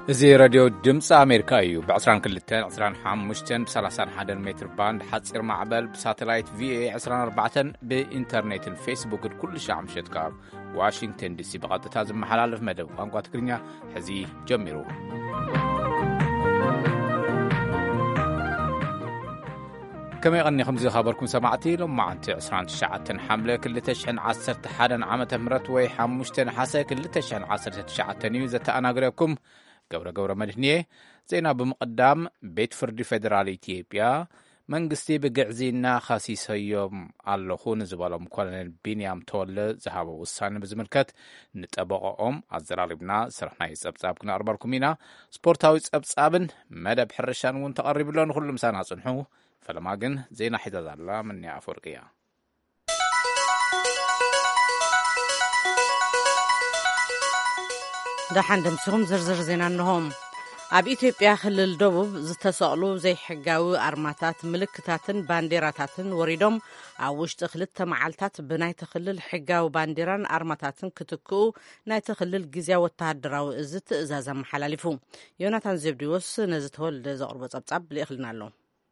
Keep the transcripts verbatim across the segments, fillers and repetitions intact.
زي راديو دمس أمريكا يو بعشرين كلتين عشرين حامشتين بثلاثين حدا متر باند حتصير معبل بساتلايت في اي عشرين أربعة بإنترنت الفيسبوك كل شيء عم شتكار واشنطن دي سي بغض تازم محلال في مدى وانقوات كرنيا حزي جميرو كما يغني خمزي خبركم سمعتي لما أنت عسران تشعتن حملة كل تشحن عصرت حدا عامة مرت وي حامشتين حاسة كل تشحن عصرت تشعتن يوزة أنا أقرأكم قورة قورة مدنية زينا بمقدام بيت فردي فدرالي إثيوبيا منقستي بقعزينا خاسيس هيوم اللخون زبالهم كولونيل بينيام تولى زهابة وصاني بزملكت نتابعهم عزرالبنا سرحنا يسابساب كنا أرباركم هنا سبورتاوي يسابسابن مدى بحرشان وانتقرب لون كل مسانا صنحوه فلما قن زينا حداد الله مني أفرقيا دحان دمسهم زرزر زينا أنهم ኣብ ኢትዮጵያ ክልል ደቡብ ዝተሰቕሉ ዘይሕጋዊ ኣርማታት ምልክታትን ባንዴራታትን ወሪዶም ኣብ ውሽጢ ክልተ መዓልታት ብናይቲ ክልል ሕጋዊ ባንዴራን ኣርማታትን ክትክኡ ናይቲ ክልል ግዝያዊ ወተሃደራዊ እዚ ትእዛዝ ኣመሓላሊፉ ዮናታን ዘብዲዎስ ነዚ ተወልደ ዘቕርቦ ጸብጻብ ልእኽልና ኣሎ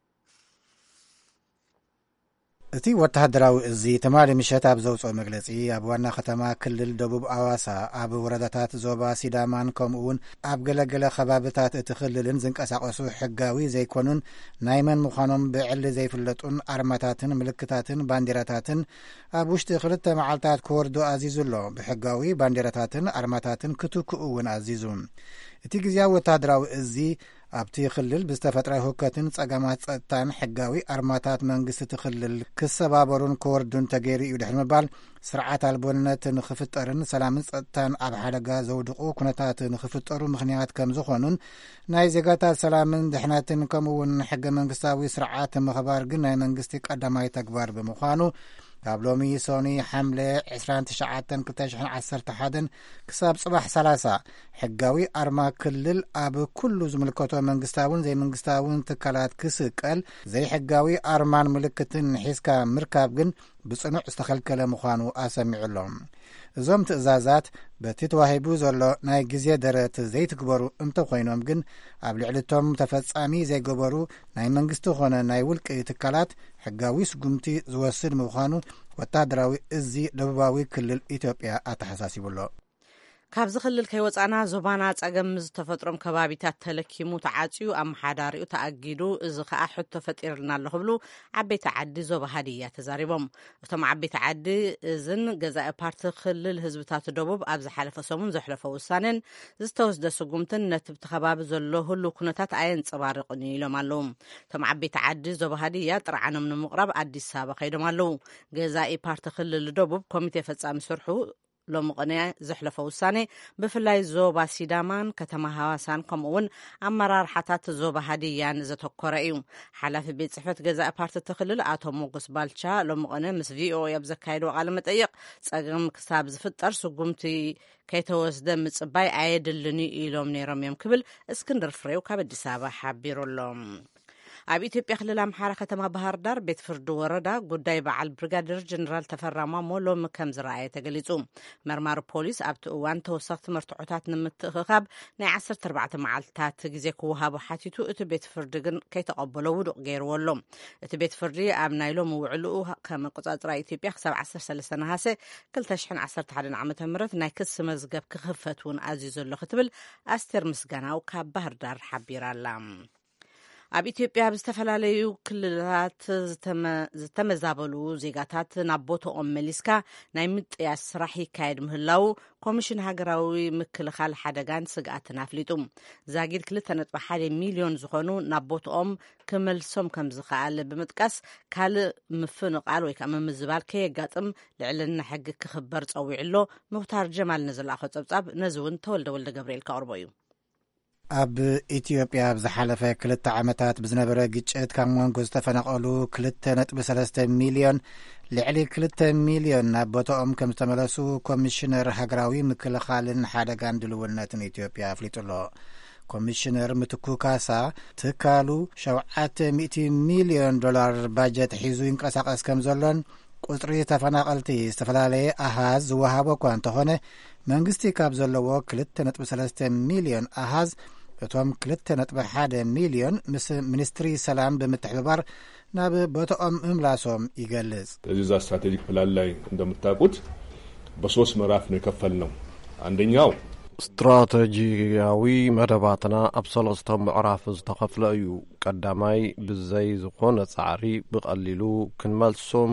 እቲ ወተሃደራዊ እዚ ተማሊ ምሸት ኣብ ዘውፅኦ መግለጺ ኣብ ዋና ከተማ ክልል ደቡብ ኣዋሳ ኣብ ወረዳታት ዞባ ሲዳማን ከምኡውን ኣብ ገለገለ ከባብታት እቲ ክልልን ዝንቀሳቐሱ ሕጋዊ ዘይኮኑን ናይ መን ምዃኖም ብዕሊ ዘይፍለጡን ኣርማታትን ምልክታትን ባንዴራታትን ኣብ ውሽጢ ክልተ መዓልታት ክወርዱ ኣዚዙ ኣሎ ብሕጋዊ ባንዴራታትን ኣርማታትን ክትክኡ እውን ኣዚዙ እቲ ግዝያዊ ወተሃደራዊ እዚ ኣብቲ ክልል ብዝተፈጥረ ህውከትን ጸገማት ጸጥታን ሕጋዊ ኣርማታት መንግስቲ እቲ ክልል ክሰባበሩን ክወርዱን ተገይሩ እዩ ድሕሪ ምባል ስርዓት ኣልቦነት ንኽፍጠርን ሰላምን ጸጥታን ኣብ ሓደጋ ዘውድቑ ኩነታት ንኽፍጠሩ ምኽንያት ከም ዝኾኑን ናይ ዜጋታት ሰላምን ድሕነትን ከምኡውን ሕገ መንግስታዊ ስርዓት ምኽባር ግን ናይ መንግስቲ ቀዳማይ ተግባር ብምዃኑ ካብ ሎሚ ሶኒ ሓምለ عشرين تسعة ألفين وواحد وعشرين ክሳብ ጽባሕ ሰላሳ ሕጋዊ ኣርማ ክልል ኣብ ኩሉ ዝምልከቶ መንግስታውን ዘይመንግስታውን ትካላት ክስቀል ዘይሕጋዊ ኣርማን ምልክትን ሒዝካ ምርካብ ግን ብጽኑዕ ዝተኸልከለ ምዃኑ ኣሰሚዑሎም እዞም ትእዛዛት በቲ ተዋሂቡ ዘሎ ናይ ግዜ ደረት ዘይትግበሩ እንተኾይኖም ግን ኣብ ልዕሊቶም ተፈጻሚ ዘይገበሩ ናይ መንግስቲ ኾነ ናይ ውልቂ ትካላት ሕጋዊ ስጉምቲ ዝወስድ ምዃኑ ወተሃደራዊ እዚ ደቡባዊ ክልል ኢትዮጵያ ኣተሓሳሲቡሎ ካብ ዝኽልል ከይወፃና ዞባና ጸገም ዝተፈጥሮም ከባቢታት ተለኪሙ ተዓጽዩ ኣመሓዳሪኡ ተኣጊዱ እዚ ከዓ ሕቶ ፈጢርልና ኣሎ ክብሉ ዓበይቲ ዓዲ ዞባ ሃዲያ ተዛሪቦም እቶም ዓበይቲ ዓዲ እዝን ገዛኢ ፓርቲ ክልል ህዝብታት ደቡብ ኣብ ዝሓለፈ ሰሙን ዘሕለፈ ውሳነን ዝተወስደ ስጉምትን ነቲ ብቲ ከባቢ ዘሎ ህሉ ኩነታት ኣየንፀባርቕን ኢሎም ኣለዉ እቶም ዓበይቲ ዓዲ ዞባ ሃዲያ ጥርዓኖም ንምቕራብ ኣዲስ ኣበባ ከይዶም ኣለዉ ገዛኢ ፓርቲ ክልል ደቡብ ኮሚቴ ፈጻሚ ስርሑ ሎሚ ቅነ ዘሕለፈ ውሳኔ ብፍላይ ዞባ ሲዳማን ከተማ ሃዋሳን ከምኡውን ኣመራርሓታት ዞባ ሃዲያን ዘተኮረ እዩ ሓላፊ ቤት ጽሕፈት ገዛኢ ፓርቲ ትክልል ኣቶ ሞገስ ባልቻ ሎሚ ቅነ ምስ ቪኦኤ ኣብ ዘካየድዎ ቃለ መጠይቅ ጸገም ክሳብ ዝፍጠር ስጉምቲ ከይተወስደ ምጽባይ ኣየድልኒ ኢሎም ነይሮም እዮም ክብል እስክንድር ፍሬው ካብ ኣዲስ ኣበባ ሓቢሩሎም ኣብ ኢትዮጵያ ክልል ኣምሓራ ከተማ ባህር ዳር ቤት ፍርዲ ወረዳ ጉዳይ በዓል ብሪጋዴር ጀነራል ተፈራማ ሞሎም ከም ዝረኣየ ተገሊጹ መርማሪ ፖሊስ ኣብቲ እዋን ተወሳኽቲ መርትዖታት ንምትእኽኻብ ናይ ዓሰርተ ኣርባዕተ መዓልትታት ግዜ ክወሃቡ ሓቲቱ እቲ ቤት ፍርዲ ግን ከይተቐበሎ ውዱቕ ገይርዎ ኣሎ እቲ ቤት ፍርዲ ኣብ ናይ ሎሚ ውዕልኡ ከም ኣቆጻጽራ ኢትዮጵያ ክሳብ ዓሰርተ ሰለስተ ነሓሴ ክልተ ሽሕን ዓሰርተ ሓደን ዓመተ ምህረት ናይ ክሲ መዝገብ ክኽፈት እውን ኣዝዩ ዘሎ ክትብል ኣስቴር ምስጋናው ካብ ባህር ዳር ሓቢራላ ኣብ ኢትዮጵያ ብዝተፈላለዩ ክልላት ዝተመዛበሉ ዜጋታት ናብ ቦታኦም መሊስካ ናይ ምጥያስ ስራሕ ይካየድ ምህላው ኮሚሽን ሃገራዊ ምክልኻል ሓደጋን ስግኣትን ኣፍሊጡ ዛጊድ ክልተ ነጥቢ ሓደ ሚልዮን ዝኾኑ ናብ ቦታኦም ክመልሶም ከም ዝኽኣል ብምጥቃስ ካልእ ምፍንቓል ወይ ከዓ ምምዝባል ከየጋጥም ልዕልና ሕጊ ክኽበር ፀዊዑሎ ሙኽታር ጀማል ንዝለኣኾ ጸብጻብ ነዚ እውን ተወልደ ወልደ ገብርኤል ካቕርቦ እዩ ኣብ ኢትዮጵያ ብዝሓለፈ ክልተ ዓመታት ብዝነበረ ግጭት ካብ መንጎ ዝተፈናቐሉ ክልተ ነጥቢ ሰለስተ ሚልዮን ልዕሊ ክልተ ሚልዮን ናብ ቦታኦም ከም ዝተመለሱ ኮሚሽነር ሃገራዊ ምክልኻልን ሓደጋን ድልውነትን ኢትዮጵያ ኣፍሊጡሎ ኮሚሽነር ምትኩ ካሳ ትካሉ ሸውዓተ ሚእቲ ሚልዮን ዶላር ባጀት ሒዙ ይንቀሳቐስ ከም ዘሎን ቁጥሪ ተፈናቐልቲ ዝተፈላለየ ኣሃዝ ዝወሃቦ እኳ እንተኾነ መንግስቲ ካብ ዘለዎ ክልተ ነጥቢ ሰለስተ ሚልዮን ኣሃዝ እቶም ክልተ ነጥቢ ሓደ ሚልዮን ምስ ሚኒስትሪ ሰላም ብምትሕብባር ናብ ቦታኦም እምላሶም ይገልጽ። እዛ ስትራቴጂክ ፕላን ላይ እንደምታውቁት በሶስት ምዕራፍ ነው የከፈልነው። አንደኛው ስትራቴጂያዊ መደባትና ኣብ ሰለስተ ምዕራፍ ዝተኸፍለ እዩ። ቀዳማይ ብዘይ ዝኾነ ጻዕሪ ብቐሊሉ ክንመልሶም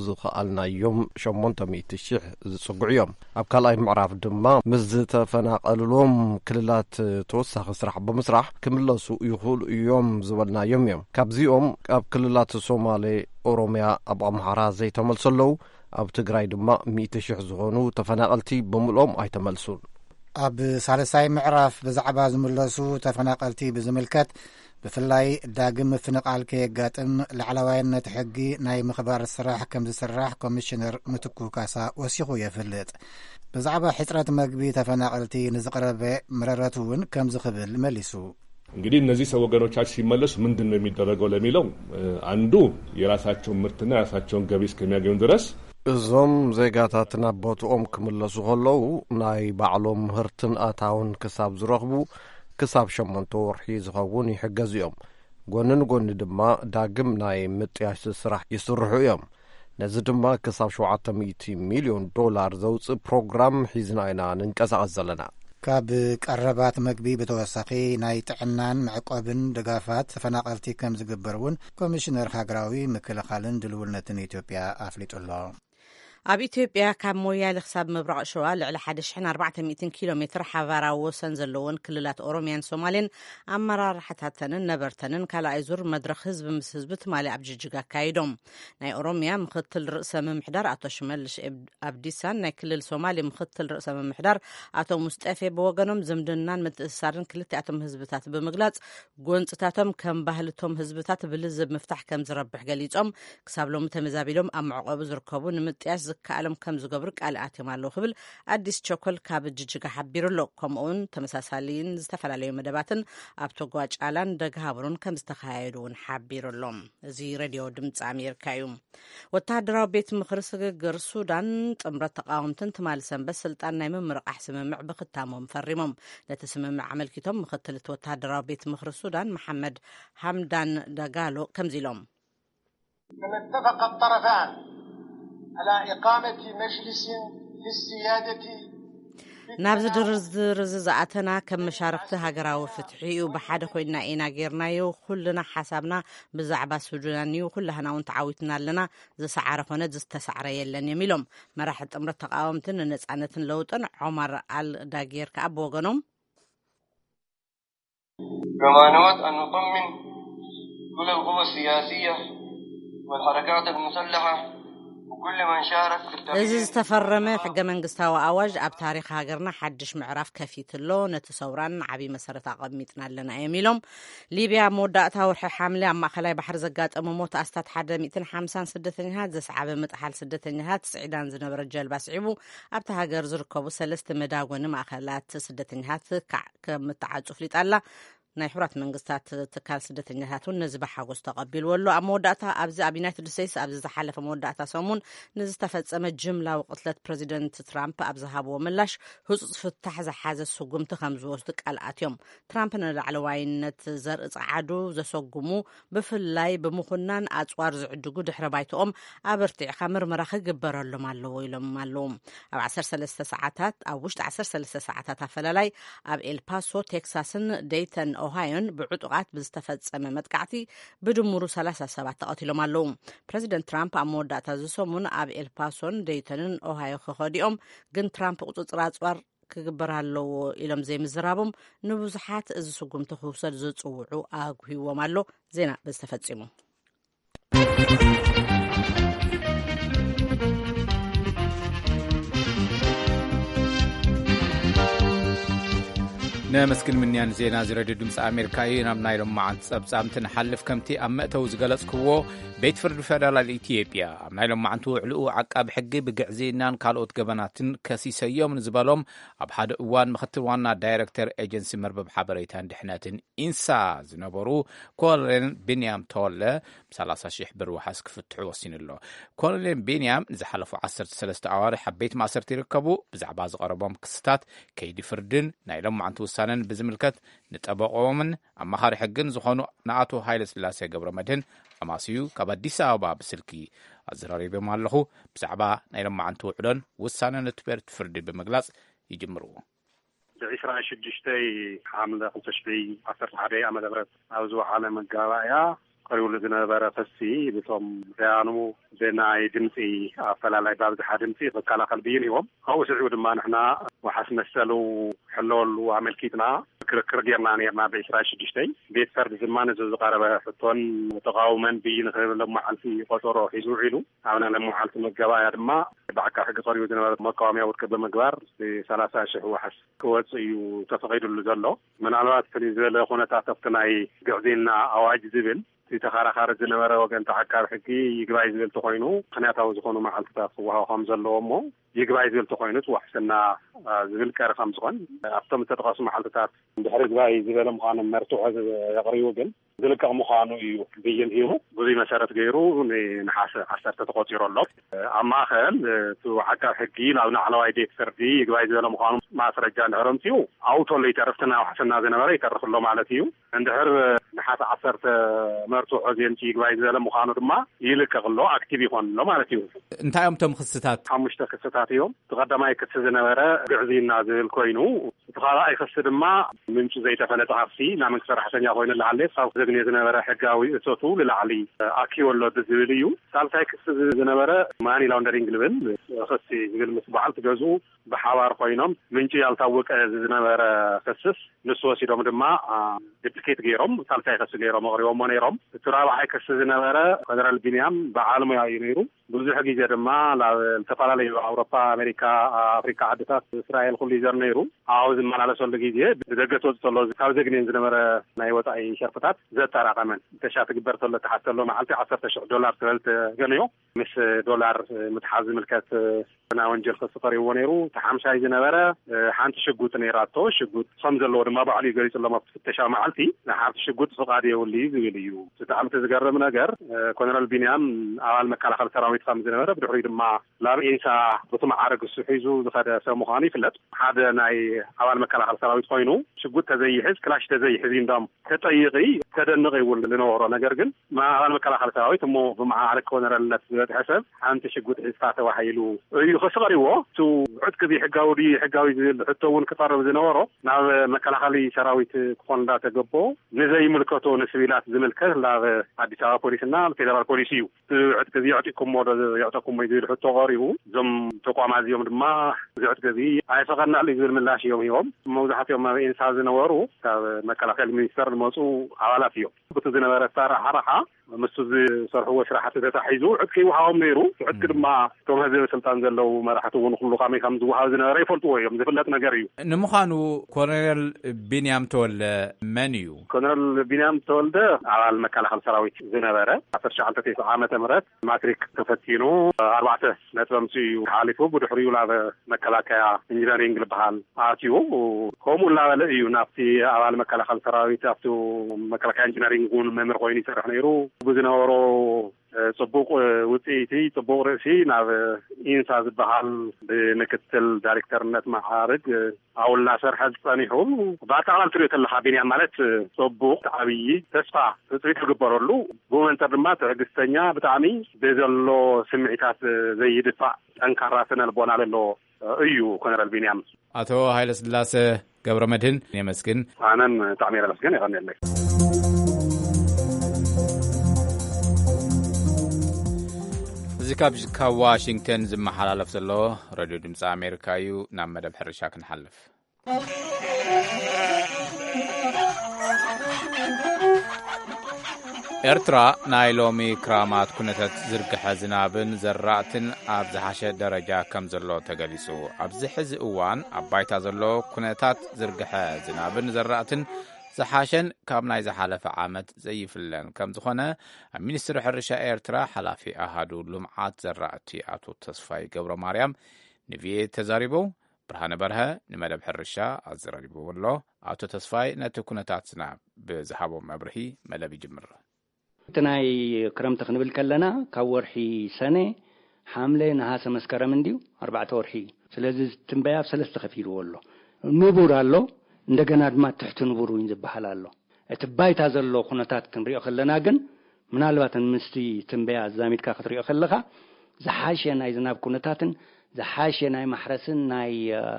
ዝኽኣልናዮም ሸሞንተ ሚእቲ ሽሕ ዝጽጉዑ እዮም። ኣብ ካልኣይ ምዕራፍ ድማ ምስ ዝተፈናቐልሎም ክልላት ተወሳኺ ስራሕ ብምስራሕ ክምለሱ ይኽእሉ እዮም ዝበልናዮም እዮም። ካብዚኦም ኣብ ክልላት ሶማሌ፣ ኦሮምያ፣ ኣብ ኣምሓራ ዘይተመልሰለዉ፣ ኣብ ትግራይ ድማ ሚእቲ ሽሕ ዝኾኑ ተፈናቐልቲ ብምልኦም ኣይተመልሱን። ኣብ ሳልሳይ ምዕራፍ ብዛዕባ ዝምለሱ ተፈናቐልቲ ብዝምልከት ብፍላይ ዳግም ምፍንቓል ከየጋጥም ላዕለዋይነት ሕጊ ናይ ምኽባር ስራሕ ከም ዝስራሕ ኮሚሽነር ምትኩ ካሳ ወሲኹ የፍልጥ። ብዛዕባ ሕፅረት መግቢ ተፈናቐልቲ ንዝቐረበ መረረት እውን ከም ዝኽብል መሊሱ። እንግዲህ እነዚህ ሰው ወገኖቻችን ሲመለሱ ምንድን ነው የሚደረገው ለሚለው አንዱ የራሳቸውን ምርትና የራሳቸውን ገቢ እስከሚያገኙ ድረስ እዞም ዜጋታትና ቦትኦም ክምለሱ ከለዉ ናይ ባዕሎም ምህርትን ኣታውን ክሳብ ዝረኽቡ ክሳብ ሸሞንተ ወርሒ ዝኸውን ይሕገዙ እዮም። ጎኒ ንጎኒ ድማ ዳግም ናይ ምጥያሽ ስራሕ ይስርሑ እዮም። ነዚ ድማ ክሳብ ሸውዓተ ሚእቲ ሚልዮን ዶላር ዘውፅእ ፕሮግራም ሒዝና ኢና ንንቀሳቐስ ዘለና። ካብ ቀረባት መግቢ ብተወሳኺ ናይ ጥዕናን መዕቆብን ድጋፋት ተፈናቐልቲ ከም ዝግበር እውን ኮሚሽነር ሃገራዊ ምክልኻልን ድልውነትን ኢትዮጵያ ኣፍሊጡሎ። ኣብ ኢትዮጵያ ካብ ሞያሌ ክሳብ ምብራቕ ሸዋ ልዕሊ ሓደ ሽሕን ኣርባዕተ ሚእትን ኪሎ ሜትር ሓባራዊ ወሰን ዘለዎን ክልላት ኦሮምያን ሶማሌን ኣመራርሓታተንን ነበርተንን ካልኣይ ዙር መድረኽ ህዝቢ ምስ ህዝቢ ትማሊ ኣብ ጅጅጋ ኣካይዶም። ናይ ኦሮምያ ምክትል ርእሰ ምምሕዳር ኣቶ ሽመልሽ ኣብዲሳን ናይ ክልል ሶማሌ ምክትል ርእሰ ምምሕዳር ኣቶ ሙስጠፌ ብወገኖም ዝምድናን ምትእስሳርን ክልቲኣቶም ህዝብታት ብምግላጽ ጎንፅታቶም ከም ባህልቶም ህዝብታት ብልዝብ ምፍታሕ ከም ዝረብሕ ገሊጾም ክሳብ ሎሚ ተመዛቢሎም ኣብ መዕቆቢ ዝርከቡ ንምጥያሽ ዝከኣሎም ከም ዝገብሩ ቃል ኣትዮም ኣለዉ ክብል ኣዲስ ቸኮል ካብ ጅጅጋ ሓቢሩሎ። ከምኡውን ተመሳሳሊን ዝተፈላለዩ መደባትን ኣብ ተጓጫላን ደገሃብሩን ከም ዝተካየዱ እውን ሓቢሩሎም። እዚ ሬድዮ ድምፂ ኣሜሪካ እዩ። ወተሃደራዊ ቤት ምክሪ ስግግር ሱዳን ጥምረት ተቃወምትን ትማሊ ሰንበት ስልጣን ናይ ምምርቃሕ ስምምዕ ብክታሞም ፈሪሞም። ነቲ ስምምዕ ኣመልኪቶም ምክትል እቲ ወተሃደራዊ ቤት ምክሪ ሱዳን መሐመድ ሓምዳን ደጋሎ ከምዚ ኢሎም اتفق الطرفان على إقامة مجلس للسيادة ናብዚ ድርድር ዝኣተና ከም መሻርክቲ ሃገራዊ ፍትሒ እዩ። ብሓደ ኮይና ኢና ጌርናዮ። ኩልና ሓሳብና ብዛዕባ ሱዳን እዩ። ኩላህና እውን ተዓዊትና ኣለና። ዝሰዓረ ኮነ ዝተሰዓረ የለን የሚሎም መራሒ ጥምረት ተቃወምትን ነጻነትን ለውጥን ዑመር አልዳጌር ከዓ ብወገኖም كما نود أن نطمن كل القوى السياسية والحركات المسلحة እዚ ዝተፈረመ ሕገ መንግስታዊ ኣዋጅ ኣብ ታሪክ ሃገርና ሓድሽ ምዕራፍ ከፊትሎ ነቲ ሰውራን ዓብዪ መሰረት ኣቐሚጥና ኣለና እዮም ኢሎም። ሊብያ መወዳእታ ወርሒ ሓምለ ኣብ ማእኸላይ ባሕሪ ዘጋጠመ ሞት ኣስታት ሓደ ሚእትን ሓምሳን ስደተኛታት ዘሰዓበ ምጥሓል ስደተኛታት ስዒዳን ዝነበረ ጀልባ ስዒቡ ኣብቲ ሃገር ዝርከቡ ሰለስተ መዳጎኒ ማእኸላት ስደተኛታት ከም እትዓፁ ፍሊጣ ኣላ። ናይ ሕቡራት መንግስታት ትካል ስደተኛታት እውን ነዚ ብሓጎስ ተቐቢልዎ ኣሎ። ኣብ መወዳእታ ኣብዚ ኣብ ዩናይትድ ስቴትስ ኣብዚ ዝሓለፈ መወዳእታ ሰሙን ንዝተፈፀመ ጅምላዊ ቅትለት ፕሬዚደንት ትራምፕ ኣብ ዝሃብዎ ምላሽ ህፁፅ ፍታሕ ዝሓዘ ስጉምቲ ከም ዝወስዱ ቃል ኣትዮም። ትራምፕ ንላዕለዋይነት ዘርኢ ጸዓዱ ዘሰጉሙ ብፍላይ ብምኹናን ኣጽዋር ዝዕድጉ ድሕረ ባይትኦም ኣበርቲዕካ ምርመራ ክግበረሎም ኣለዎ ኢሎም ኣለዉ። ኣብ ዓሰርተ ሰለስተ ሰዓታት ኣብ ውሽጢ ዓሰርተ ሰለስተ ሰዓታት ኣፈላላይ ኣብ ኤልፓሶ ቴክሳስን ዴይተን ኦሃዮን ብዕጡቃት ብዝተፈጸመ መጥቃዕቲ ብድምሩ ሰላሳ ሰባት ተቐቲሎም ኣለዉ። ፕሬዚደንት ትራምፕ ኣብ መወዳእታ ዝሰሙን ኣብ ኤልፓሶን ዴይተንን ኦሃዮ ክኸዲኦም ግን ትራምፕ ቁፅፅር ኣጽዋር ክግበር ኣለዎ ኢሎም ዘይምዝራቦም ንብዙሓት እዚ ስጉምቲ ክውሰድ ዝፅውዑ ኣጉሂዎም ኣሎ። ዜና ብዝተፈጺሙ نمسكن منيان زينا زراديو دمس أمريكاي نامناي لمعان سبسامتن حلف كمتي أمأتو زغلسكو بيت فرد فدرال إثيوبيا أمناي لمعان توعلقو عقاب حقي بقعزينان كالوت قبناتن كسيسيو من زبالهم أبحاد اوان مختوانا دايركتر ايجنسي مربب حبريتان دحناتن إنسا زنبرو كولين بنيام تولى بسلاسة شيح بروحاس كفتحو وسين الله كولين بنيام زحلفو عصر سلسة عواري حبيت ما عصر تركبو بزعباز غربام كستات كيدي فردن نايلم معان توسان ውሳነን ብዝምልከት ንጠበቆምን ኣማኻሪ ሕግን ዝኾኑ ንኣቶ ሃይለ ስላሴ ገብረ መድህን ኣማስዩ ካብ ኣዲስ ኣበባ ብስልኪ ኣዘራሪቦም ኣለኹ። ብዛዕባ ናይ ሎማዓንቲ ውዕሎን ውሳነ ነትቤርት ፍርዲ ብምግላጽ ይጅምሩ። بعشرة شدشتي حامل خمسة عشر ሓደ ዓመተ ምህረት ኣብ ዝወዓለ መጋባእያ ቀሪቡ ዝነበረ ፈሲ በቶም ዳያኑ ብናይ ድምፂ ኣፈላላይ ባብዝሓ ድምፂ መከላኸል ብይንዎም ኣብኡ ስዒቡ ድማ ንሕና ወሓስ መሰሉ ሕለወሉ ኣመልኪትና ክርክር ጌርና ነርና بعشرة شدشتي ቤት ፈርዲ ድማ ነዚ ዝቐረበ ሕቶን ተቃውመን ብይን ክብል ለመዓልቲ ቆጠሮ ሒዙ ዒሉ ኣብና ለመዓልቲ መጋባእያ ድማ بعد حق قريب من مقامي أو كذا مقبار في ثلاثة أشهر وحس كويس وتفقيد اللي من علامات في الزبالة خونة تعتقدنا قاعدين أواعي زبل في تخارج خارج النوارة وكان تحكر حكي يقبل زبل تقينه خناته وزخونه مع الكتاب وهو خمسة اللي أمه يقبل زبل تقينه وحسنا زبل كار خمسة قن أفتم تتقاس مع الكتاب بحرق باي زبل مخان مرتوع يقريو جن ذلك مخانو بين هيو بدي مسارة غيره نحاس حسر تتقاطير الله أما خل تو حكى حكي لو نحلو أيدي فردي يقبل زبل مخان مع سرجان هرمتيو أو تولي تعرفتنا وحسنا زنوارة يتعرف الله معلتيو عند هر نحاس عصرت مرتوع زين تي يقبل زبل مخانو دما يلك الله أكتيف يكون الله معلتيو أنت يوم تم خصتات حمش تخصتات يوم تقدم أي كتس زنوارة بعزين نازل كوينو تخالا أي خص دما من شو زي تفنت عرسي نعمل صراحة يقولون اللي عليه صار زبني زنوارة حقاوي صوتو للعلي أكي ولا دزيليو صار تايك زنوارة ماني لاوندرينج لبن خصي زبل مصباح تجازو بحوار قينام من شيء يلتوك زنوارة خصص نسوسي دوم دما دبلكيت غيرهم صار تايك خص غيرهم غيرهم مانيرهم ترى واحد خص زنوارة قدر البنيام بعالم يعيرو بوزي حقي جرما لا تفعل أوروبا أمريكا أفريقيا عدتها إسرائيل كل جرنيرو عاوز ما على سؤال جديد بدقة توصل كاوز جنين زنوارة نايوت أي شركات زاد ترى كمان تشاف كبرت ولا تحت له معلتي عشرة دولار ثلث جنيو مش دولار متحازم الكاس أنا وانجل خص قري ونيرو تحمش هاي زنوارة حانت شقوت نيراتو شقوت خمس اللور ما بعلي قريت الله ما تشاف معلتي نحارت شقوت فقادي واللي زويليو تتعامل تزجر من أجر كنا البنيام أول مكان خلص تراويت خمس زنوارة بدحريد ما لا إنسا بطمع عرق السحيزو ذخر سمخاني فلت هذا ناي أول مكان خلص تراويت خاينو شقوت تزي حز كلاش تزي حزين دام كطيقي كذا النغي ولا نورا نجرجن ما أول مكان خلص تراويت مو بمع عرق كونر الناس حسب أنت شقوت إسقاط وحيلو يخسروا تو عد كذي حجاودي حجاوي حتى ونكتر بزنورو نعم مكان خلي تراويت كون لا تجبو نزي ملكته نسبيلات زملكه لا عدي ترى بوليسنا فيدرال بوليسيو عد كذي يعطيكم مور يعطيكم يدير حتى غاريبو زم تقوم عز يوم ما زعت كذي هاي فقدنا اللي يقول من لا شيء يوم يوم موضوعات يوم ما إنسان زنورو مكان خلي المنستر الموضوع على فيه بتزنا ورثار حرحة مستوز صار هو شرحة تتحيزو عدكي وحاهم نيرو عدك ما توم هذا السلطان زلوا ما راح تكون خلوا قامي خمسة وحاوزنا ريفولت ويهم زفلت نجاريو نمخانو كورنيل بنيام تول منيو كورنيل بنيام تول ده على المكان خمسة سراوي زنا ورا عشر شعلت تيس عامة مرات ماتريك تفتينو أربعة نترمسي حالفو بدحريو لهذا مكلاك إنجنيرينج البحال عاتيو هم ولا لا ينافسي على المكان خمسة سراوي تافتو مكلاك إنجنيرينج يكون ممر قويني سرح نيرو بزنورو صبوق وتيتي صبوق رئيسي ناف إنسان البحال بمكتل دايركتورنت معارض أو لا سرح الثانيهم بعد على تريت الحابين عملت صبوق تعبي تسفع تريت الجبرلو بومن ترمات عجستنيا بتعمي بذلوا سمعتات زي دفاع أنكراسنا البون على له أيو كنا البنيام أتو هاي السلاس قبر مدهن يمسكن أنا تعمير المسكن يغني لك زكاب كا واشنطن زم حلالف زلو راديو دمص امريكايو نام مدب حرشا كنحلف ኤርትራ ናይ ሎሚ ክራማት ኩነታት ዝርግሐ ዝናብን ዘራእትን ኣብ ዝሓሸ ደረጃ ከም ዘሎ ተገሊጹ ኣብዚ ሕዚ እዋን ኣብ ባይታ ዘሎ ኩነታት ዝርግሐ ዝናብን ዘራእትን زحاشن كاب ناي زحالف عامت زي فلان كم زخونه منستر حرشة إيرترا حلافي أهادو لمعات زرعتي أتو تصفاي قبر مريم نفيه تزاريبو برهان برها نمدب حرشة أزراريبو والله أتو تصفاي نتكون تاتسنا بزحابو مبرهي ملابي جمر تناي كرمت خنبل كلنا كورحي سنة حاملة نهاس مسكرة من ديو أربعة ورحي سلازز تنبيا بسلسة خفير والله نبور الله እንደገና ድማ ትሕት ንቡር ወይን ዝበሃል ኣሎ እቲ ባይታ ዘሎ ኩነታት ክንሪኦ ከለና ግን ምናልባት ምስቲ ትንበያ ዛሚትካ ክትሪኦ ከለኻ ዝሓሸ ናይ ዝናብ ኩነታትን ዝሓሸ ናይ ማሕረስን ናይ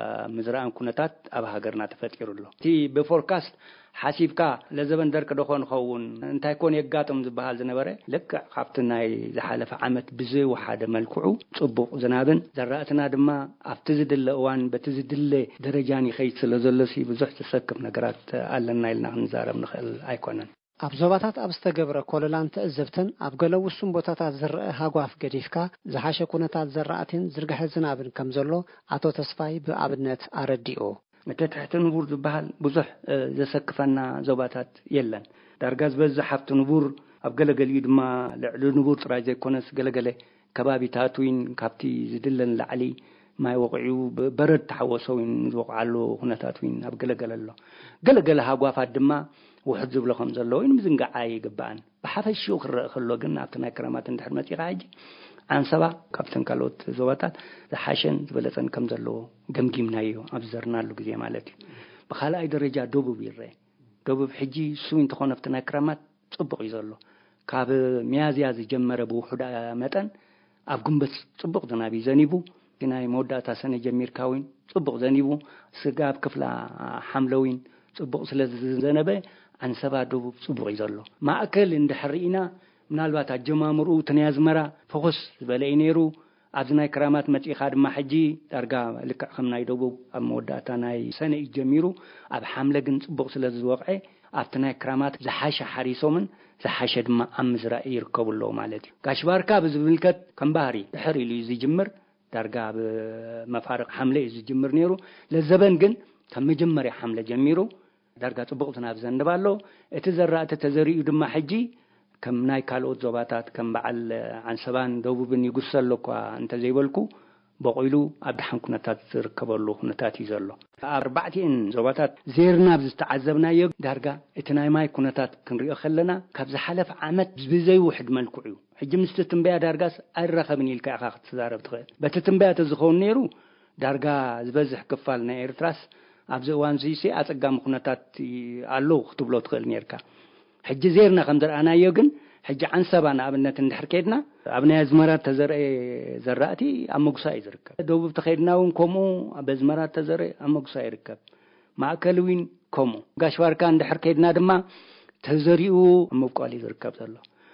ምዝራእን ኩነታት ኣብ ሃገርና ተፈጢሩሎ እቲ ብፎርካስት ሓሲብካ ለዘበን ደርቂ ደኾን ኸውን እንታይ ኮን የጋጥም ዝበሃል ዝነበረ ልክ ካብቲ ናይ ዝሓለፈ ዓመት ብዘይ ወሓደ መልክዑ ጽቡቕ ዝናብን ዘራእትና ድማ ኣብቲ ዝድለ እዋን በቲ ዝድለ ደረጃን ይኸይድ ስለዘለሲ ብዙሕ ተሰክፍ ነገራት ኣለና ኢልና ክንዛረብ ንኽእል ኣይኮነን ኣብ ዞባታት ኣብ ዝተገብረ ኮለላን ተእዘብትን ኣብ ገለ ውሱን ቦታታት ዝርአ ሃጓፍ ገዲፍካ ዝሓሸ ኩነታት ዘራእትን ዝርግሐ ዝናብን ከም ዘሎ ኣቶ ተስፋይ ብኣብነት ኣረዲኡ እቲ ትሕቲ ንቡር ዝበሃል ብዙሕ ዘሰክፈና ዞባታት የለን ዳርጋ ዝበዝሕ ኣብቲ ንቡር ኣብ ገለገሊኡ ድማ ልዕሊ ንቡር ጥራይ ዘይኮነስ ገለገለ ከባቢታት ወይን ካብቲ ዝድለን ላዕሊ ማይ ወቕዑ በረድ ተሓወሶ ወይን ዝወቕዓሉ ኩነታት ወይን ኣብ ገለገለ ኣሎ ገለገለ ሃጓፋት ድማ ውሕድ ዝብሎ ከም ዘሎ ወይን ምዝንጋዓ ይግባአን ብሓፈሽኡ ክረአ ከሎ ግን ኣብቲ ናይ ክረማት እንድሕር መፂኻ ሕጂ አንሰባ ካብተን ካልኦት ዞባታት ዝሓሸን ዝበለፀን ከም ዘለዎ ገምጊምናዮ ኣብ ዘርናሉ ግዜ ማለት እዩ ብኻልኣይ ደረጃ ደቡብ ይርአ ደቡብ ሕጂ ሱይ እንተኾነ ኣብቲ ናይ ክረማት ጽቡቕ እዩ ዘሎ ካብ ሚያዝያ ዝጀመረ ብውሑድ መጠን ኣብ ግንቦት ጽቡቕ ዝናብ ዘኒቡ ናይ መወዳእታ ሰነ ጀሚርካ ወይን ጽቡቕ ዘኒቡ ስጋብ ክፍላ ሓምለዊን ጽቡቕ ስለ ዝዘነበ አንሰባ ደቡብ ጽቡቕ እዩ ዘሎ ማእከል እንድሕሪኢና ምናልባት አጀማምሩ ተንያዝመራ ፎከስ ዝበለይ ነይሩ ኣብዚ ናይ ክራማት መጪኻ ድማ ሕጂ ዳርጋ ልክዕ ከም ናይ ደቡብ ኣብ መወዳእታ ናይ ሰነ ይጀሚሩ ኣብ ሓምለ ግን ጽቡቕ ስለ ዝወቕዐ ኣብቲ ናይ ክራማት ዝሓሸ ሓሪሶምን ዝሓሸ ድማ ኣብ ምዝራእ ይርከቡሎ ማለት እዩ ጋሽባርካ ብዝብልከት ከም ባህሪ ድሕሪ ኢሉ ዝጅምር ዳርጋ ብመፋርቅ ሓምለ ዝጅምር ነይሩ ለዘበን ግን ከም መጀመርያ ሓምለ ጀሚሩ ዳርጋ ጽቡቕ ዝናብ ዘንባሎ እቲ ዘራእቲ ተዘሪኡ ድማ ሕጂ ከም ናይ ካልኦት ዞባታት ከም በዓል አንሰባን ደቡብን ይጉሰሎ እኳ እንተ ዘይበልኩ በቆይሉ ኣብ ድሓን ኩነታት ዝርከበሉ ኩነታት እዩ ዘሎ ኣርባዕቲን ዞባታት ዜርናብ ዝተዓዘብናዮ ዳርጋ እቲ ናይ ማይ ኩነታት ክንሪኦ ከለና ካብ ዝሓለፈ ዓመት ብዘይ ውሕድ መልክዑ እዩ ሕጂ ምስቲ ትንበያ ዳርጋስ ኣይረኸብን ኢልካ ኢኻ ክትዛረብ ትኽእል በቲ ትንበያ ተዝኸውን ነይሩ ዳርጋ ዝበዝሕ ክፋል ናይ ኤርትራስ ኣብዚ እዋን ዚሲ ኣፀጋሚ ኩነታት ኣለዉ ክትብሎ ትኽእል ነርካ ሕጂ ዜርና ከም ዘርአናዮ ግን ሕጂ አንሰባ ንኣብነት እንድሕር ከይድና ኣብ ናይ ኣዝመራት ተዘርአ ዘራእቲ ኣብ መጉሳይ ይርከብ ደቡብ ተኸይድና እውን ከምኡ ኣብ ኣዝመራት ተዘርአ ኣብ መጉሳይ ይርከብ ማእከል ውን ከምኡ ጋሽባርካ እንድሕር ከይድና ድማ ተዘሪኡ ኣብ መብቋል ይርከብ ዘሎ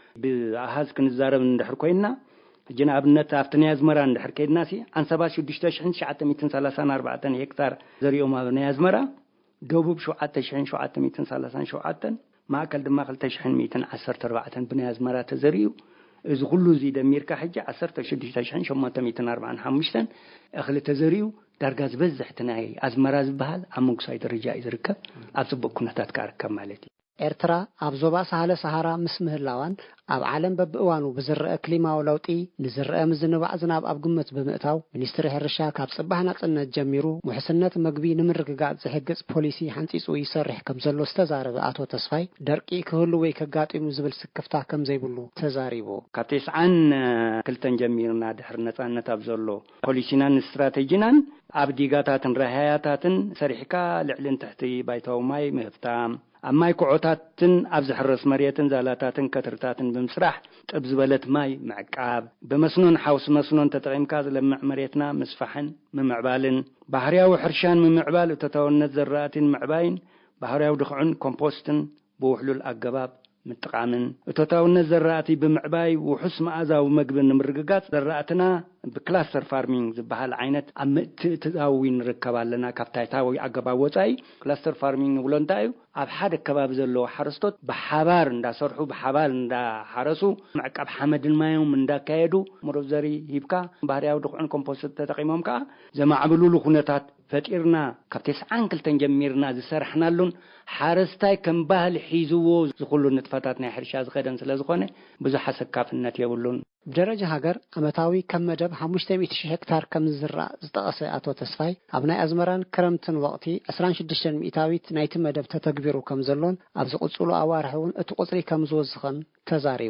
ብኣሃዝ ክንዛረብ እንድሕር ኮይና ሕጂ ንኣብነት ኣብቲ ናይ ኣዝመራ እንድሕር ከይድና ሲ አንሰባ ሽዱሽተ ሽሕን ትሽዓተ ሚእትን ሰላሳን ኣርባዕተን ሄክታር ዘሪኦም ኣብ ናይ ኣዝመራ ደቡብ ሸውዓተ ሽሕን ሸውዓተ ሚእትን ሰላሳን ሸውዓተን ማእከል ድማ ክልተ ሽሕን ሚእትን ዓሰርተ ኣርባዕተን ብናይ ኣዝመራ ተዘሪኡ እዚ ኩሉ እዚ ደሚርካ ሕጂ ዓሰርተ ሽዱሽተ ሽሕን ሸሞንተ ሚእትን ኣርባዓን ሓሙሽተን እኽሊ ተዘሪኡ ዳርጋ ዝበዝሕ እቲ ናይ ኣዝመራ ዝበሃል ኣብ መጉሳይ ደረጃ እዩ ዝርከብ ኣብ ጽቡቕ ኩነታት ክርከብ ማለት እዩ ኤርትራ ኣብ ዞባ ሳህለ ሰሃራ ምስ ምህላዋን ኣብ ዓለም በብእዋኑ ብዝርአ ክሊማዊ ለውጢ ንዝርአ ምዝንባዕ ዝናብ ኣብ ግምት ብምእታው ሚኒስትሪ ሕርሻ ካብ ጽባሕ ናጽነት ጀሚሩ ውሕስነት መግቢ ንምርግጋጽ ዝሕግጽ ፖሊሲ ሓንጺጹ ይሰርሕ ከም ዘሎ ዝተዛረበ ኣቶ ተስፋይ ደርቂ ክህሉ ወይ ከጋጢሙ ዝብል ስክፍታ ከም ዘይብሉ ተዛሪቡ ካብ ትስዓን ክልተን ጀሚርና ድሕሪ ነጻነት ኣብ ዘሎ ፖሊሲናን ስትራቴጂናን ኣብ ዲጋታትን ረሃያታትን ሰሪሕካ ልዕልን ትሕቲ ባይታዊ ማይ ምህፍታም ኣብ ማይ ኩዖታትን ኣብ ዝሕረስ መሬትን ዛላታትን ከትርታትን ብምስራሕ ጥብ ዝበለት ማይ ምዕቃብ ብመስኖን ሓውስ መስኖን ተጠቒምካ ዝለምዕ መሬትና ምስፋሕን ምምዕባልን ባህርያዊ ሕርሻን ምምዕባል እተታውነት ዘራእትን ምዕባይን ባህርያዊ ድኽዑን ኮምፖስትን ብውሕሉል ኣገባብ ምጥቃምን እተታውነት ዘራእቲ ብምዕባይ ውሑስ መኣዛዊ መግብን ንምርግጋጽ ዘራእትና ብክላስተር ፋርሚንግ ዝበሃል ዓይነት ኣብ ምእትእትኣዊ ንርከብ ኣለና ካብታይታዊ ኣገባብ ወጻኢ ክላስተር ፋርሚንግ ንብሎ እንታይ እዩ ኣብ ሓደ ከባቢ ዘለዎ ሓረስቶት ብሓባር እንዳሰርሑ ብሓባር እንዳሓረሱ ምዕቃብ ሓመድን ማዮም እንዳካየዱ ምሩፅ ዘሪ ሂብካ ባህርያዊ ድኹዑን ኮምፖስት ተጠቒሞም ከዓ ዘማዕብሉሉ ኩነታት ፈጢርና ካብ ትስዓን ክልተን ጀሚርና ዝሰርሕናሉን ሓረስታይ ከም ባህሊ ሒዝዎ ዝኹሉ ንጥፈታት ናይ ሕርሻ ዝኸደን ስለ ዝኾነ ብዙሕ ኣሰካፍነት የብሉን ደረጃ ሃገር ዓመታዊ ከም መደብ ሓሙሽተ ሚእቲ ሽሕ ሄክታር ከም ዝዝራእ ዝጠቐሰ ኣቶ ተስፋይ ኣብ ናይ ኣዝመራን ክረምትን ወቕቲ ዕስራን ሽዱሽተ ሚእታዊት ናይቲ መደብ ተተግቢሩ ከም ዘሎን ኣብ ዝቕፅሉ ኣዋርሒ እውን እቲ ቁፅሪ ከም ዝወስኽን ተዛሪቡ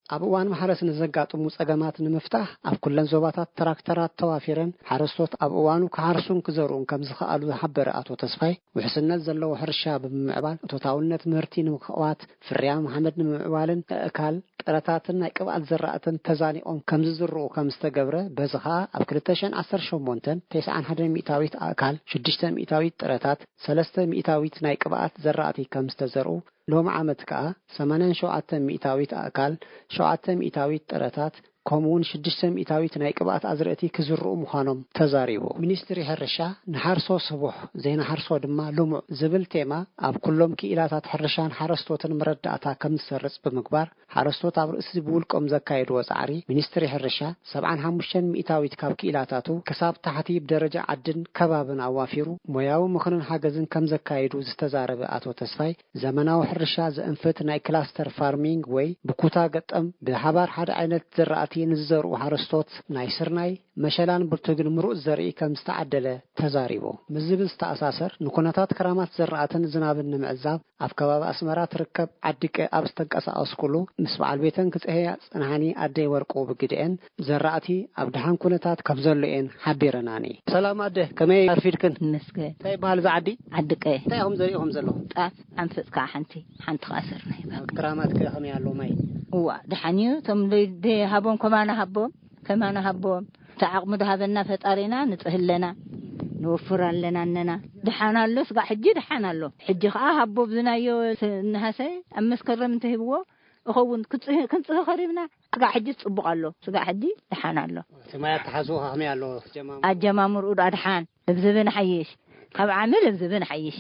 ኣብ እዋን ማሕረስ ንዘጋጥሙ ጸገማት ንምፍታሕ ኣብ ኩለን ዞባታት ትራክተራት ተዋፊረን ሓረስቶት ኣብ እዋኑ ክሓርሱን ክዘርኡን ከም ዝኽኣሉ ዝሓበረ አቶ ተስፋይ ውሕስነት ዘለዎ ሕርሻ ብምዕባል እቶታውነት ምህርቲ ንምክዋት ፍርያም መሐመድ ንምዕባልን እካል ጥረታትን ናይ ቅብኣት ዘራእትን ተዛኒኦም ከም ዝዝርኡ ከም ዝተገብረ በዝኻ ኣብ ክልተ ሽሕን ዓሰርተ ሸሞንተን ተስዓ ወሓደ ሚእታዊት ኣካል ሽዱሽተ ሚእታዊት ጥረታት ሰለስተ ሚእታዊት ናይ ቅብኣት ዘራእቲ ከም ዝተዘርኡ ሎም ዓመት ከዓ ሰማንያ ሸውዓተ ሚእታዊት ኣካል ሸውዓተ ሚእታዊት ጥረታት ከምኡውን ሽዱሽተ ሚእታዊት ናይ ቅብኣት ኣዝርእቲ ክዝርኡ ምዃኖም ተዛሪቡ ሚኒስትሪ ሕርሻ ንሓርሶ ስቡሕ ዘይንሓርሶ ድማ ልሙዕ ዝብል ቴማ ኣብ ኩሎም ክኢላታት ሕርሻን ሓረስቶትን መረዳእታ ከም ዝሰርጽ ብምግባር ሓረስቶት ኣብ ርእሲ ብውልቆም ዘካየድዎ ጻዕሪ ሚኒስትሪ ሕርሻ ሰብዓን ሓሙሽተ ሚእታዊት ካብ ክኢላታቱ ክሳብ ታሕቲ ብደረጃ ዓድን ከባብን ኣዋፊሩ ሞያዊ ምኽንን ሓገዝን ከም ዘካየዱ ዝተዛረበ አቶ ተስፋይ ዘመናዊ ሕርሻ ዘእንፍት ናይ ክላስተር ፋርሚንግ ወይ ብኩታ ገጠም ብሓባር ሓደ ዓይነት ዘራእቲ ንዝዘርኡ ሓረስቶት ናይ ስርናይ መሸላን ብርቱግን ምሩፅ ዘርኢ ከም ዝተዓደለ ተዛሪቡ ምዝብል ዝተኣሳሰር ንኩነታት ክራማት ዘራእትን ዝናብን ንምዕዛብ ኣብ ከባቢ ኣስመራ ትርከብ ዓዲቀ ኣብ ዝተንቀሳቀስኩሉ ምስ በዓል ቤተን ክጽሕያ ጽንሃኒ ኣደይ ወርቁ ብግድአን ዘራእቲ ኣብ ድሓን ኩነታት ከም ዘሎየን ሓቢረናኒ ሰላም ኣደ ከመይ ኣርፊድክን መስገን እንታይ በዓል ዝዓዲ ዓዲቀ እንታይ ከም ዘሪኦም ዘሎ ጣፍ አንፈጽካ ሓንቲ ሓንቲ ካሰርናይ ክራማት ከመይ ኣሎ ማይ ዋ ድሓኒዮ ቶም ደ ሃቦም ከማና ሃቦም ከማና ሃቦም تعقم ذهبنا فطارنا نطهلنا نوفر لنا اننا دحانا له سقا حجي دحانا له حجي خا حبوب زنايو نحسي امسكرم انتهبو اخون كنت خريبنا سقا حجي صبقالو سقا حجي دحانا له سما تحزوها هم يالو جمامر الجمامر ودحان بزبن حيش خب عامل بزبن حيش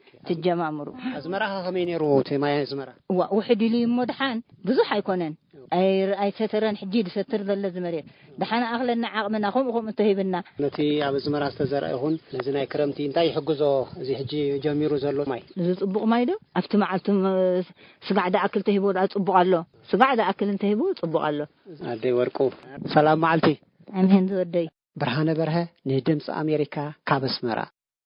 تجمامر ازمرها همين يرو تما ازمرها واحد لي مدحان بزح يكونن اي اي سترن حجي ستر ذل زمريت دحنا اغلنا عقمنا خم خم انتهبنا نتي اب زمرا استزرع يكون لزناي كرمتي انتي يحجزو زي حجي جميرو زلو ماي زصبق ماي دو افت معلتم سقعده اكل تهبو اصبقالو سقعده اكل انتهبو صبقالو ادي ورقو سلام معلتي امين زودي برهانه برها ندمص امريكا كابسمرا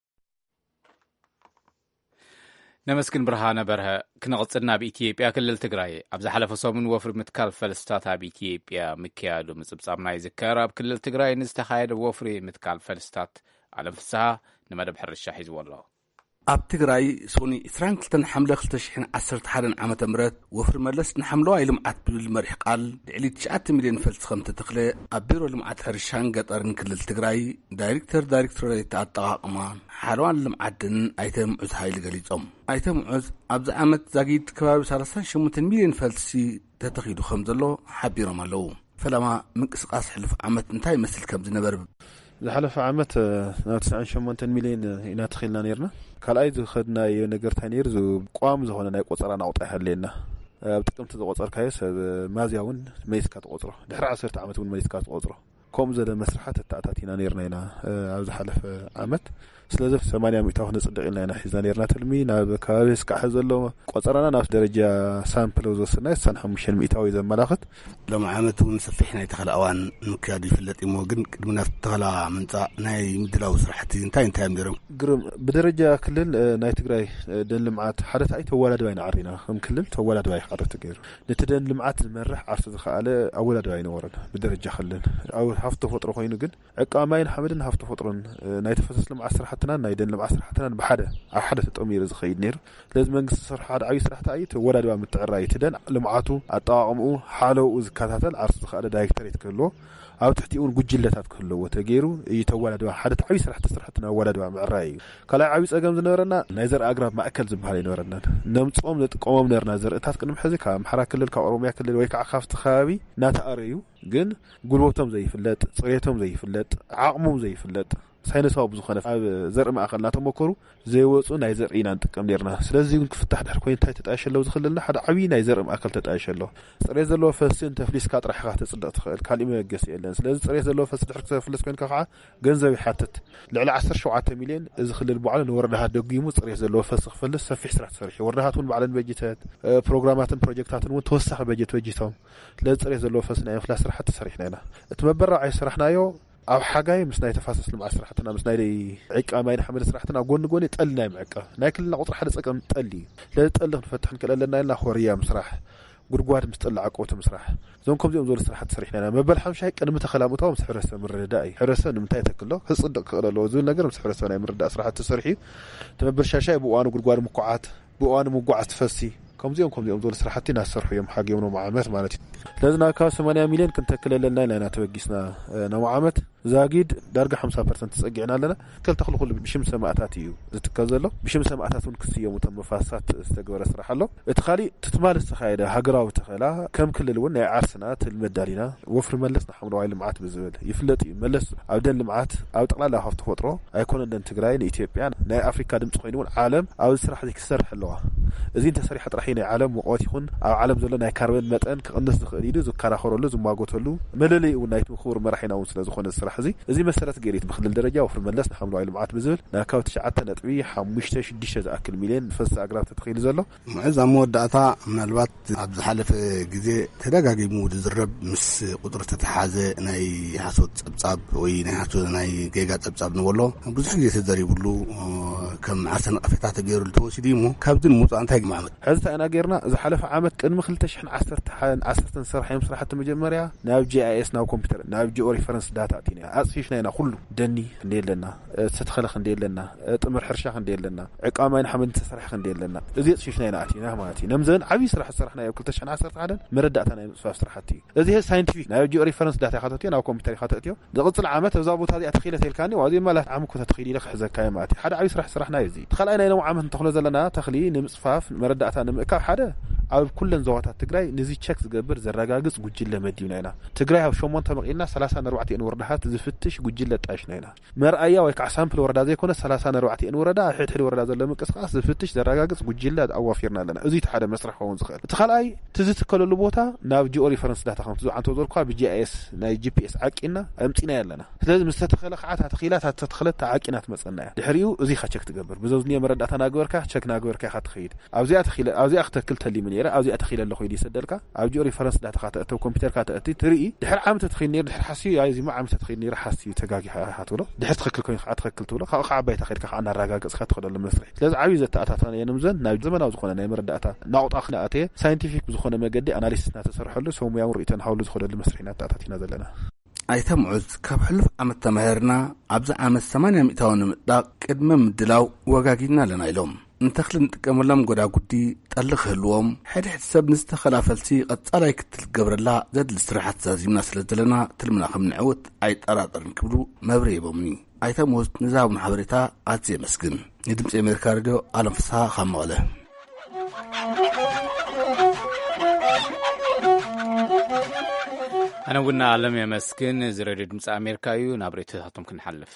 نمسكن برهانه برها كنقصنا بإثيوبيا كلل تግራይ ኣብ ዝሓለፈ ሰሙን ወፍሪ ምትካል ፈልስታት ኣብ ኢትዮጵያ ምክያዱ ምጽብጻብና ይዝከር ኣብ ክልል ትግራይ ንዝተኻየደ ወፍሪ ምትካል ፈልስታት ዓለም ፍስሓ ንመደብ ሕርሻ ሒዝዎ ኣሎ ኣብ ትግራይ ሶኒ عشرين حمله ألفين وواحد ዓመተ ምህረት ወፍሪ መለስ ንሐምሎ ልምዓት ብል መሪሕ ቃል ልዕሊ تسعة ሚልዮን ፈልስ ከም ተተኽለ ኣብ ቢሮ ልምዓት ሕርሻን ገጠርን ክልል ትግራይ ዳይሬክተር ዳይሬክተሬት ኣጠቃቅማ ሓልዋን ልምዓትን ኣይተምዑዝ ሃይል ገሊጾም ኣይተምዑዝ ኣብዚ ዓመት ዛጊድ ከባቢ ሰላሳ وثمانية ሚልዮን ፈልሲ ተተኺዱ ከም ዘሎ ሓቢሮም ኣለዉ ፈለማ ምንቅስቃስ ሕልፍ ዓመት እንታይ ይመስል ከም ዝነበረ ዝሓለፈ ዓመት تسعة وثمانية ሚልዮን ኢና ተኺልና ነርና ካልኣይ ዝኸድና የነገር ታኒር ዝ ቋም ዝኾነ ናይ ቆጸራና ኣውጣይ ሃለና ኣብ ጥቅምቲ ዝቆጸርካየስ ማዝያውን መይስካ ተቆጽሮ ድሕሪ عشرة ዓመት እውን መይስካ ተቆጽሮ ከም ዘለ መስራሓት ተኣታቲና ነርና ኢና ኣብ ዝሓለፈ ዓመት ስለዚ ثمانية ሚእታዊ ንጽድቅና ኢና ሒዝና ነርና ትልሚ ናብ ከባቢ ስካሕ ዘሎ ቆጸራና ናብ ደረጃ ሳምፕል ወሰና خمسة ሚእታዊ ዘመላኽት ሎም ዓመት እውን ሰፊሕ ናይ ተኸላዋን ምክያድ ይፍለጥ እሞ ግን ቅድምና ተኸላ ምንጻ ናይ ምድላው ስራሕቲ እንታይ እንታይ ነይሮም ግሩም ብደረጃ ክልል ናይ ትግራይ ደን ልምዓት ሓደ ታይ ተወላድባይና ዓሪና ከም ክልል ተወላድባይ ቀርተ ገይሩ ነትደን ልምዓት ዝመርሕ ዓርሱ ዝኻለ ኣወላድባይና ወረድ ብደረጃ ክልል ኣው ሃፍቶ ፈጥሮ ኮይኑ ግን ዕቃማይን ሓመድን ሃፍቶ ፈጥሮን ናይ ተፈሰስ ልምዓት ስራሕትና ናይ ደን ልምዓት ስራሕትና ብሓደ ኣብ ሓደ ተጠሚሩ ዝኸይድ ነይሩ ለዚ መንግስቲ ስራሕ ሓደ ዓይ ስራሕቲ ኣይ ተወላድባ ምትዕራይ ትደን ልምዓቱ ኣጠቃቅምኡ ሓለው ዝካታተል ዓርሱ ዝኻለ ዳይሬክተሬት ክህልዎ ኣብ ትሕቲኡን ጉጅለታት ክህልዎ ተገይሩ ይተወላድባ ሓደ ዓይ ስራሕቲ ስራሕትና ወላድባ ምዕራይ እዩ ካልኣይ ዓይ ጸገም ዝነበረና ናይ ዘር ኣግራብ ማእከል ዝባሃል ይነበረና ነምጾም ዝጥቀሞም ነርና ዘርእታት ቅድም ሕዚ ካብ ኣምሓራ ክልል ካብ ኦሮሚያ ክልል ወይ ከዓ ካብቲ ከባቢ ናተኣረዩ ግን ጉልበቶም ዘይፍለጥ ጽሬቶም ዘይፍለጥ ዓቕሞም ዘይፍለጥ ሳይነሳው ብዙخነ ኣብ ዘር ማእከልና ተመከሩ ዘይወጹ ናይ ዘር ኢና ንጥቀም ነርና ስለዚ ግን ክፍታሕ ድሕር ኮይን እንታይ ተጣየሸለው ዝኽልልና ሓደ ዓቢ ናይ ዘር ማእከል ተጣየሸለው ጽሬት ዘለዎ ፈስን ተፍሊስካ ጥራሕካ ተጽድቕ ትኽእል ካልእ መገስ የለን ስለዚ ጽሬት ዘለዎ ፈስ ድሕር ተፍሊስ ኮይንካ ከዓ ገንዘብ ይሓትት ልዕሊ عشرة وسبعة ሚልዮን እዚ ክልል በዓል ንወረዳሃት ደጊሙ ጽሬት ዘለዎ ፈስ ክፍልስ ሰፊሕ ስራሕ ተሰርሕ ወረዳሃት እውን በዓልን በጀታት ፕሮግራማትን ፕሮጀክታትን እውን ተወሳኺ በጀት ወጅቶም ስለዚ ጽሬት ዘለዎ ፈስ ናይ ፍላስ ስራሕ ተሰሪሕና ኢና እቲ መበራዓይ ስራሕናዮ ኣብ ሓጋይ ምስ ናይ ተፋሰስ ልምዓት ስራሕትና ምስ ናይ ዕቃማይን ሓመድ ስራሕትና ጎን ጎን ጠልና ይምዕቀ ናይ ክልልና ቁጥር ሓደ ጸቀም ጠሊ ለዚ ጠሊ ክንፈትሕ እንከለለና ኢልና ሆርያ ምስራሕ ጉድጓድ ምስተላ ዓቆት ምስራሕ ዞም ከምዚኦም ዘለ ስራሕቲ ሰሪሕና መበል ሓምሻይ ቅድሚ ተኸላሙታው ምስ ሕብረተሰብ ምርዳእ እዩ ሕብረተሰብ ንምንታይ ተክሎ ክጽድቅ ክእለሎ ዝብል ነገር ምስ ሕብረተሰብ ናይ ምርዳእ ስራሕቲ ሰሪሕ እዩ ተመበል ሻሻይ ብእዋኑ ጉድጓድ ምኩዓት ብእዋኑ ምጓዓዝ ትፈሲ ከምዚኦም ከምዚኦም ዘለ ስራሕቲ ናሰርሑ እዮም ሓጊዮም ነው ዓመት ማለት እዩ ስለዚህ ናካብ ሰማንያ ሚሊዮን ክንተክለለልና ኢልና ተበጊስና ነው ዓመት ዛጊድ ዳርጋ ሓምሳ ፐርሰንት ተጸጊዕና ኣለና ከል ተኽሉ ኩሉ ብሽም ሰማዕታት እዩ ዝትከል ዘሎ ብሽም ሰማዕታት ውን ክስየሙ ተመፋሳት ዝተገበረ ስራሕ ኣሎ እቲ ኻሊ ትትማል ዝተኻየደ ሃገራዊ ተኸላ ከም ክልል ውን ናይ ዓርስናት ልመዳሊና ወፍሪ መለስ ንሓምለዋይ ልምዓት ብዝብል ይፍለጥ እዩ መለስ ኣብ ደን ልምዓት ኣብ ጠቕላላ ሃብቲ ተፈጥሮ ኣይኮነን ደን ትግራይ ንኢትዮጵያ ናይ ኣፍሪካ ድምፂ ኮይኑ ውን ዓለም ኣብ ስራሕ ክሰርሕ ኣለዋ እዚ እንተሰሪሐ ጥራሕ ናይ ዓለም ሙቐት ይኹን ኣብ ዓለም ዘሎ ናይ ካርበን መጠን ክቕንስ ዝኽእል ኢሉ ዝከራኸረሉ ዝማጎተሉ መለለይ እውን ናይቲ ክቡር መራሒና እውን ስለ ዝኾነ ስራሕ እዚ እዚ መሰረት ገይሪት ብክልል ደረጃ ወፍሪ መለስ ንሓምለዋይ ልምዓት ብዝብል ናካብ ትሽዓተ ነጥቢ ሓሙሽተ ሽዱሽተ ዝኣክል ሚልዮን ፈስ ኣግራብ ተተኺሉ ዘሎ ምዕዝ ኣብ መወዳእታ ምናልባት ኣብ ዝሓለፈ ግዜ ተደጋጊሙ ዝዝረብ ምስ ቁጥሪ ተተሓዘ ናይ ሓሶት ፀብጻብ ወይ ናይ ሓሶት ናይ ጌጋ ፀብጻብ ንበሎ ብዙሕ ግዜ ተዘሪብሉ ከም ዓርሰ ነቐፌታት ተገይሩሉ ተወሲዱ እሞ ካብዚ ንምውፃእ እንታይ ግማዕመት ሕዚ ታይና ጌርና ዝሓለፈ ዓመት ቅድሚ ክልተ ሽሕን ዓሰርተ ስራሕዮም ስራሕቲ መጀመርያ ናብ ጂአይኤስ ናብ ኮምፒተር ናብ ጂኦ ሪፈረንስ ዳታ ኣቲና ኣጽፊሽና ኢና ኩሉ ደኒ እንደለና ተተኸለ እንደለና ጥምር ሕርሻ እንደለና ዕቃማይን ሓመድ ተሰርሐ እንደለና እዚ ኣጽፊሽና ኢና ኣቲና ማለት እዩ ነምዘን ዓቢ ስራሕ ስራሕና ኣብ ክልተ ሽሕን ዓሰርተ ሓደ መረዳእታ ናይ ምጽፋፍ ስራሕቲ እዚ ሳይንቲፊክ ናብ ጂኦ ሪፈረንስ ዳታ ካተትዮ ናብ ኮምፒተር ካተትዮ ዝቕጽል ዓመት እዛ ቦታ እዚ ኣተኺለ ተልካኒ ዋዚ ማለት ዓመት ከተኺል ኢለ ክሕዘካየ ማለት እዩ ሓደ ዓቢ ስራሕ ስራሕና እዚ ተኸላይ ናይ ነው ዓመት እንተኽሎ ዘለና ተኽሊ ንምጽፋፍ መረዳእታ ንምእካብ ሓደ ኣብ ኩለን ዞባታት ትግራይ ንዚ ቸክ ዝገብር ዘረጋግጽ ጉጅለ መዲውና ኢና ትግራይ ኣብ ሸሞንተ መቂልና ሰላሳ ኣርባዕተ ወረዳታት ዝፍትሽ ጉጅለ ጣሽና ኢና መርኣያ ወይ ከዓ ሳምፕል ወረዳ ዘይኮነ ሰላሳ ኣርባዕተ ወረዳ ሕድሕድ ወረዳ ዘሎ ምንቅስቃስ ዝፍትሽ ዘረጋግጽ ጉጅለ ኣዋፊርና ኣለና እዚ ሓደ መስራሕ ኸውን ዝኽእል እቲ ካልኣይ ትዝትከለሉ ቦታ ናብ ጂኦ ሪፈረንስ ዳታ ከም ትዝዓንቶ ዘልኳ ብጂአይኤስ ናይ ጂፒኤስ ዓቂና ኣምፂና ኣለና ስለዚ ምስ ተተኸለ ከዓ ተተኺላት ተተኸለት ዓቂና ትመፀና እያ ድሕሪኡ እዚ ኻ ቸክ ትገብር ብዘውዝኒየ መረዳእታ ናገበርካ ቸክ ናገበርካ ኻ ትኸይድ ኣብዚኣ ተኺለ ኣብዚኣ ክትተክል ተሊም ነይረ ኣብዚኣ ተኺለ ኣለኹ ኢሉ ይሰደልካ ኣብ ጂኦ ሪፈረንስ ዳታ ካተእተው ኮምፒተር ካተእቲ ትርኢ ድሕሪ ዓመት ተኺል ነይሩ ድሕሪ ሓሲ እዚ ማ ዓመት ተኺል ነይሩ ሓሲ ተጋጊ ሓትብሎ ድሕሪ ትኽክል ኮይኑ ከዓ ትኽክል ትብሎ ካብ ከዓ ባይታ ኸይድካ ከዓ እናራጋገጽካ ትኸደሉ መስርሕ ስለዚ ዓቢ ዘተኣታተነ የንምዘን ናብ ዘመናዊ ዝኾነ ናይ መረዳእታ ናውጣ ክነኣተ ሳይንቲፊክ ዝኾነ መገዲ ኣናሊሲስ እናተሰርሐሉ ሰሙያውን ርእቶን ሃውሉ ዝኸደሉ መስርሕ እናተኣታቲና ዘለና ኣይተ ምዑዝ ካብ ሕሉፍ ዓመት ተማሂርና ኣብዚ ዓመት ሰማንያ ሚእታዊ ንምጥዳቕ ቅድመ ምድላው ወጋጊና ኣለና ኢሎም እንተኽሊ ንጥቀመሎም ጎዳጉዲ ጠሊ ክህልዎም ሕድሕድ ሰብ ንዝተኸላፈልቲ ቐጻላይ ክትልገብረላ ዘድሊ ስራሓት ዛዚምና ስለ ዘለና ትልምና ከም ንዕውት ኣይጠራጠርን ክብሉ መብሪ ይቦምኒ ኣይተ ምዑዝ ንዛብ ሓበሬታ ኣዝየ የመስግን ንድምፂ ኣሜሪካ ሬድዮ ኣለም ፍስሓ ካብ መቐለ أنا قلنا عالم يا مسكين زرادي دمس أمريكا يو نابريته هاتم كنحلف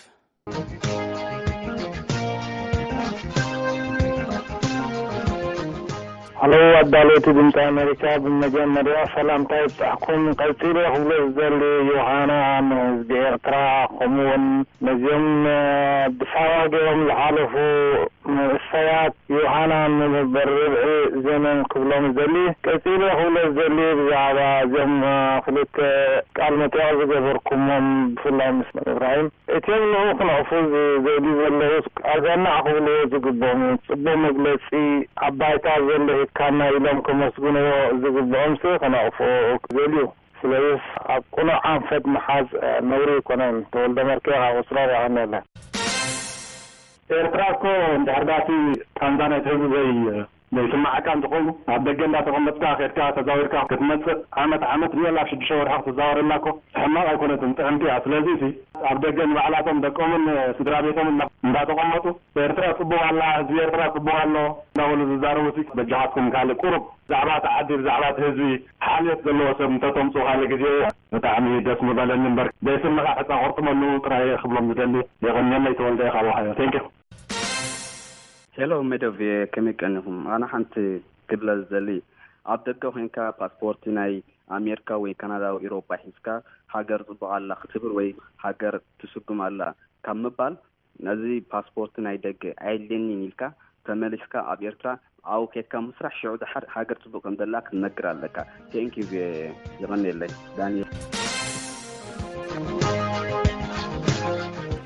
هلو أدالوت دمس أمريكا بالمجمرية سلام تايب أكون قلتيري خبل الزلي يوحانا بإغتراع خمون نجم بساواق يوم الحالفو السيات يوحانا من الربع زمن قبلهم الزلي كثير خبل الزلي بزعبا زم خلت كلمة يعزق بركمهم بفلهم اسم إبراهيم اتيام له خنعفوز زيدي زلي أزانا خبله زقبهم صبهم مجلسي عبايتا زلي كان إلهم كمسجونه زقبهم سي خنعفوز زليو سليس أكون عام محاز نوري كونان تولد مركيها وصراوة عنا الله إرتراكو دهرداتي تنزانيا تهزو زي بيسمع كان تقول عبد الجنة تقوم بتاخر كات تزاور كات كتمثل عمت عمت ريال لا شد شهور حق تزاور لكو حنا يكون تنتهي أصلازي عبد الجنة على توم دكوم سدرابيتهم من بعد قمتو إرترا صبوا على زي إرترا صبوا على نقول زاروسي بجهاتكم قال قرب زعبات عدي زعبات هزوي حالة زلوسم تتم سوالي كذي متعمي جسم بدل نمبر بيسمع حتى غرط منو ترى خبلهم مدلي يغني لي تولد يا خالو حياة ثانك يو هلو ميدو في كميك أنهم أنا حنت قبل الزلي عبدك هنكا باسبورتي ناي أمريكا وكندا وأوروبا حسكا حجر طبعا على اختبار وي حجر تسقم على كم بال نزي باسبورتي ناي دق عيلني نيلكا تملسكا أمريكا أو كيكا مسرح شعود حر حجر تبقى مدلك نقرأ لك thank you في يغني لي دانيال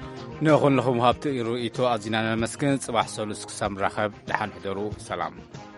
نقول لهم هابط رؤيتو أزينان المسكن صباح سولس كسام رخب دحان حضروا سلام